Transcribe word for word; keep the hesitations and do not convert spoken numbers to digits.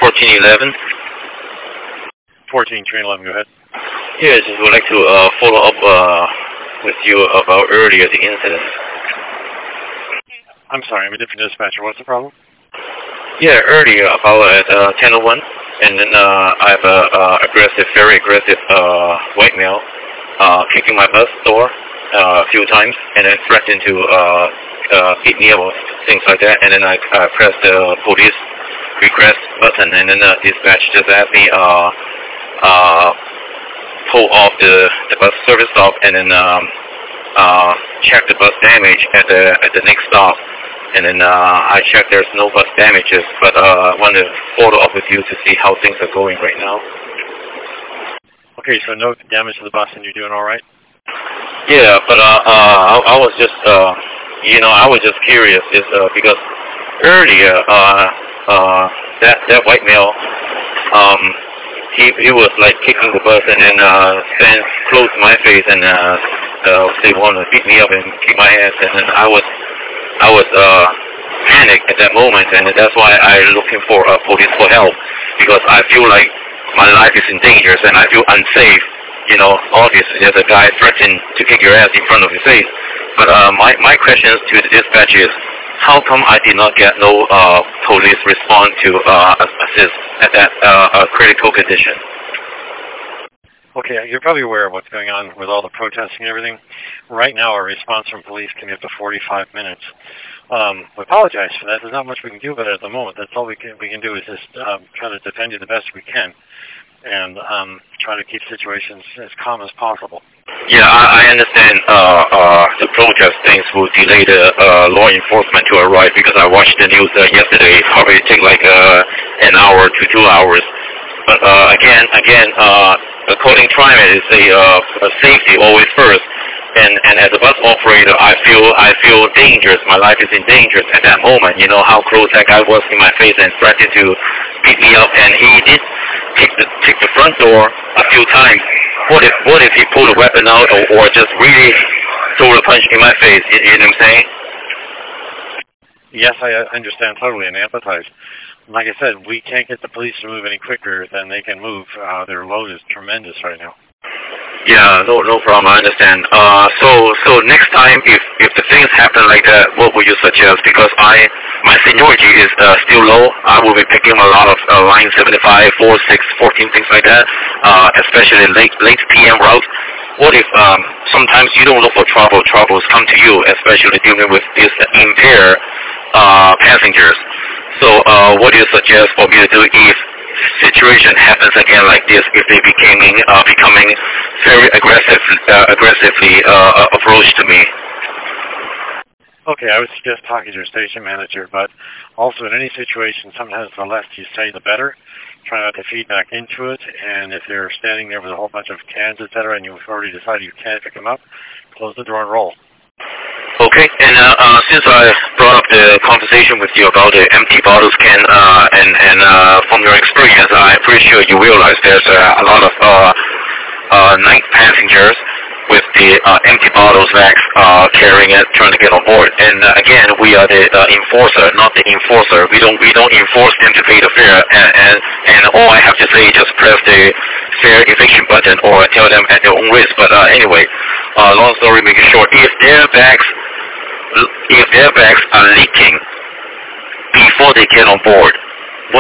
fourteen eleven. fourteen train eleven, go ahead. Yeah, I just would like to uh, follow up uh, with you about earlier the incident. I'm sorry, I'm a different dispatcher. What's the problem? Yeah, earlier about at uh, ten oh one, and then uh, I have a uh, aggressive, very aggressive uh, white male uh, kicking my bus door uh, a few times, and then threatened to uh, uh, beat me up or things like that. And then I uh, pressed the police request button, and then uh, dispatch just asked me uh, uh, pull off the, the bus service stop, and then um, uh, check the bus damage at the at the next stop. And then uh, I checked there's no bus damages, but uh, I want to follow up with you to see how things are going right now. Okay, so no damage to the bus and you're doing all right? Yeah, but uh, uh, I, I was just, uh, you know, I was just curious is, uh, because earlier uh, uh, that, that white male, um, he, he was like kicking the bus and then uh, stand close to my face and uh, uh, they wanted to beat me up and kick my ass, and then I was I was uh, panicked at that moment, and that's why I'm looking for uh, police for help, because I feel like my life is in danger and I feel unsafe. You know, obviously there's a guy threatening to kick your ass in front of your face. But uh, my my questions to the dispatch is, how come I did not get no uh, police response to uh, assist at that uh, uh, critical condition? Okay, you're probably aware of what's going on with all the protesting and everything. Right now, our response from police can be up to forty-five minutes. Um, we apologize for that. There's not much we can do about it at the moment. That's all we can we can do is just um, try to defend you the best we can, and um, try to keep situations as calm as possible. Yeah, I, I understand. Uh, uh, the protest things will delay the uh, law enforcement to arrive, because I watched the news uh, yesterday. It probably take like uh, an hour to two hours. But uh, again, again, uh, according to TriMet, it's a uh, safety always first. And and as a bus operator, I feel I feel dangerous. My life is in danger at that moment. You know how close that guy was in my face and threatened to beat me up. And he did kick the kick the front door a few times. What if what if he pulled a weapon out, or, or just really threw a punch in my face? You, you know what I'm saying? Yes, I understand totally and empathize. Like I said, we can't get the police to move any quicker than they can move. Uh, their load is tremendous right now. Yeah, no, no problem. I understand. Uh, so, so next time, if if the things happen like that, what would you suggest? Because I, my seniority is uh, still low. I will be picking a lot of uh, line seventy-five, four, six, fourteen, things like that. Uh, especially late late P M routes. What if um, sometimes you don't look for trouble? Troubles come to you, especially dealing with these impaired uh, passengers. So, uh, what do you suggest for me to do if situation happens again like this, if they becoming uh, becoming very aggressive, uh, aggressively uh, approach to me? Okay, I would suggest talking to your station manager, but also in any situation, sometimes the less you say, the better. Try not to feed back into it, and if you're standing there with a whole bunch of cans, et cetera, and you've already decided you can't pick them up, close the door and roll. Okay, and uh, uh, since I brought up the conversation with you about the empty bottles can, uh, and, and uh, from your experience, I'm pretty sure you realize there's uh, a lot of uh, uh, night passengers with the uh, empty bottles bags uh, carrying it, trying to get on board. And uh, again, we are the uh, enforcer, not the enforcer. We don't we don't enforce them to pay the fare. And, and and all I have to say is just press the fare eviction button or tell them at their own risk. But uh, anyway, uh, long story making short, if their bags if their bags are leaking before they get on board,